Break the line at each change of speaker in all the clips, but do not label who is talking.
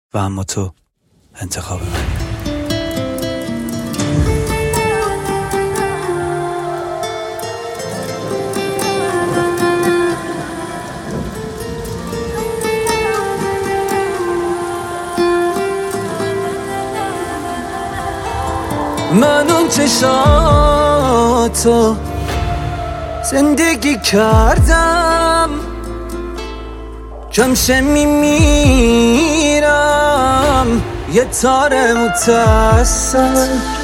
و اما تو انتخاب من.
من اون چشاتو زندگی کردم، کمشه میمیرم یه تار متصل.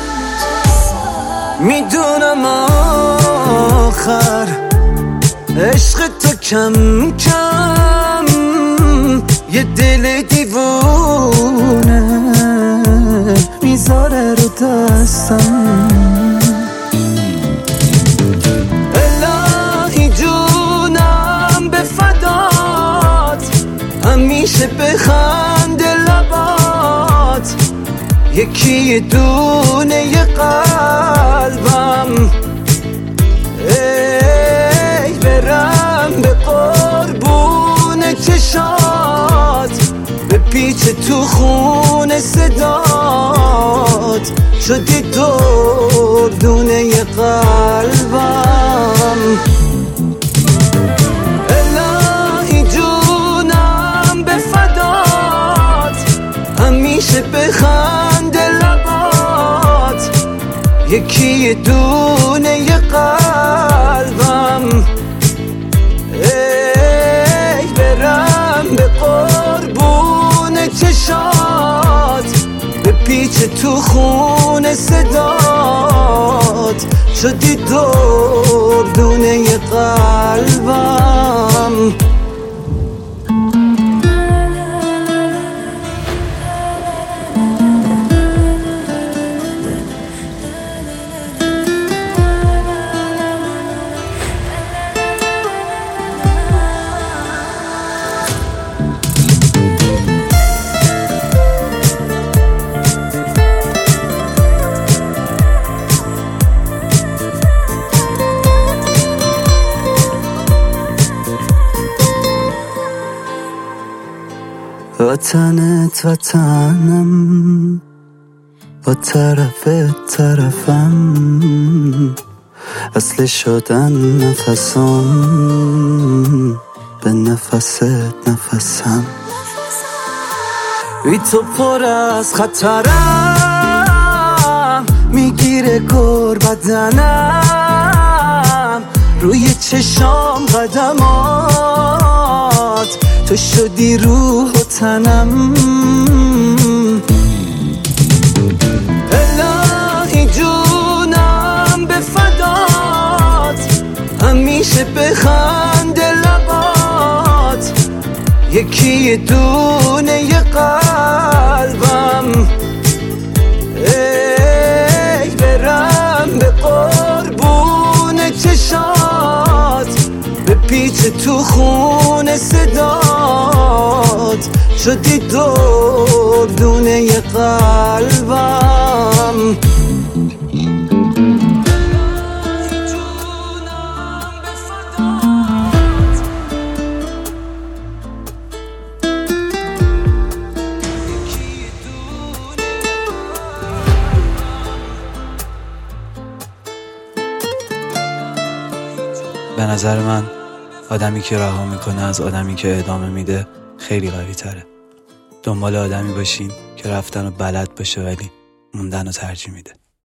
میدونم آخر عشق تو کم کم یه دل دیوونه میذاره رو دستم. الهی جونم به فدات، همیشه بخنده لبات، یکی دونه ی قلبم. ای برم به قربون چشات، به پیچ تو خون صدات، شدی دردونه ی قلبم. الهی جونم به فدات، همیشه بخنده لبات، یکی دونه ی قلبم. ای برم به قربون چشات، به پیچ تو خون صدات، شدی دردونه ی قلبم. وطنت وطنم، با طرفت طرفم، اصل شدن نفسم، به نفست نفسم. بی تو پر از خطرم، میگیره گر بدنم، روی چشام قدمات، تو شدی روح و تنم. الهی جونم به فدات، همیشه بخنده لبات، یکی دونه ی قلبم. ای برم به قربون چشات، به پیچ تو خون صدات، شدی دردونه ی قلبم.
به نظر من آدمی که رها میکنه از آدمی که ادامه میده خیلی قوی تره. دنبال آدمی باشین که رفتن رو بلد باشه ولی موندن رو ترجیح میده.